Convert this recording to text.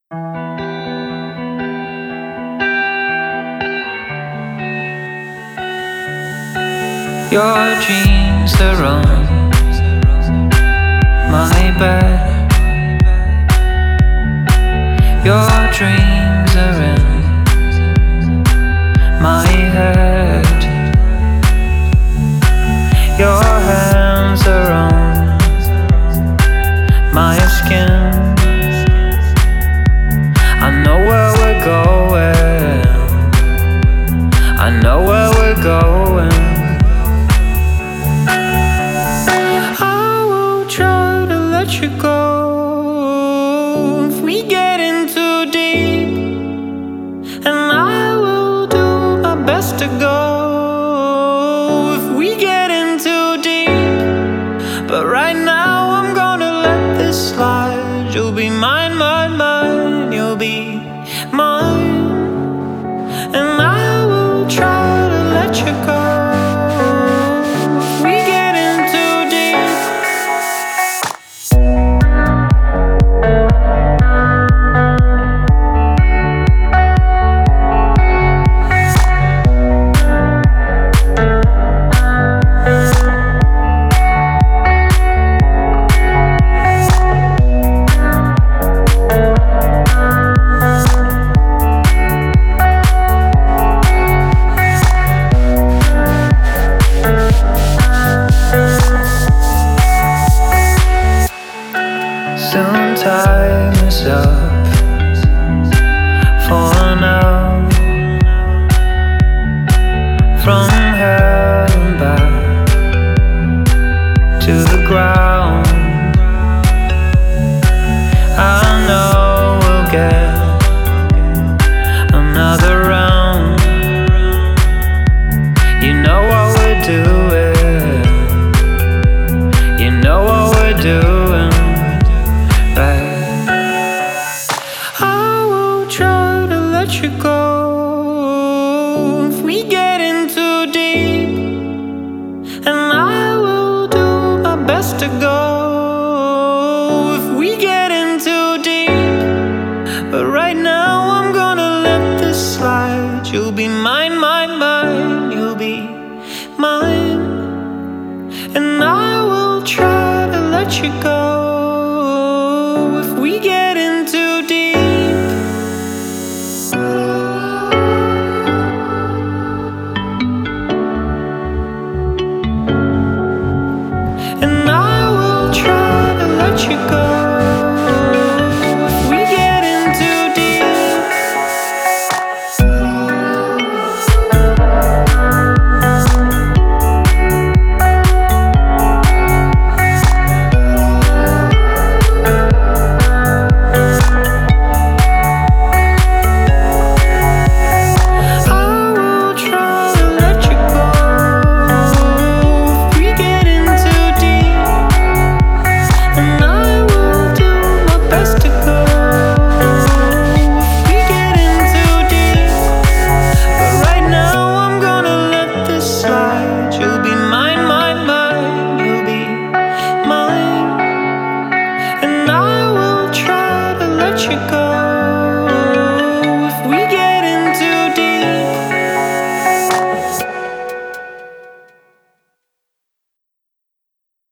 Your dreams are on my bed. Your dreams are in my head. Your hands are on my skin. I know where we're going. I know where we're going. Let you go if we get in too deep, and I will do my best to go if we get in too deep. But right now I'm gonna let this slide. You'll be mine, mine, mine. You'll be mine, and I will try to let you go. Soon time is up for now. From hell and back to the ground. I know we'll get another round. You know what we're doing. You know what we're doing. I will try to let you go if we get in too deep, and I will do my best to go if we get in too deep. But right now I'm gonna let this slide. You'll be mine, mine, mine. You'll be mine, and I will try to let you go.